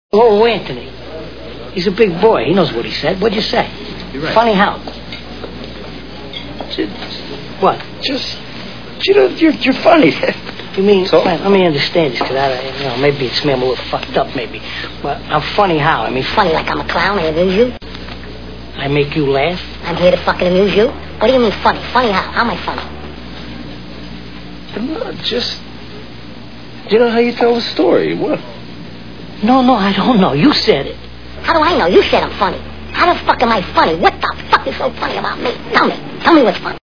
Oh, Anthony. He's a big boy. He knows what he said. What'd you say? You're right. Funny how? What? You're funny. You mean, so? Let me understand this, because maybe it's me, I'm a little fucked up, maybe. But I'm funny how? I mean, funny like I'm a clown, I amuse you? I make you laugh? I'm here to fucking amuse you? What do you mean funny? Funny how? How am I funny? Just... You know how you tell the story. What? No, I don't know. You said it. How do I know? You said I'm funny. How the fuck am I funny? What the fuck is so funny about me? Tell me. Tell me what's funny.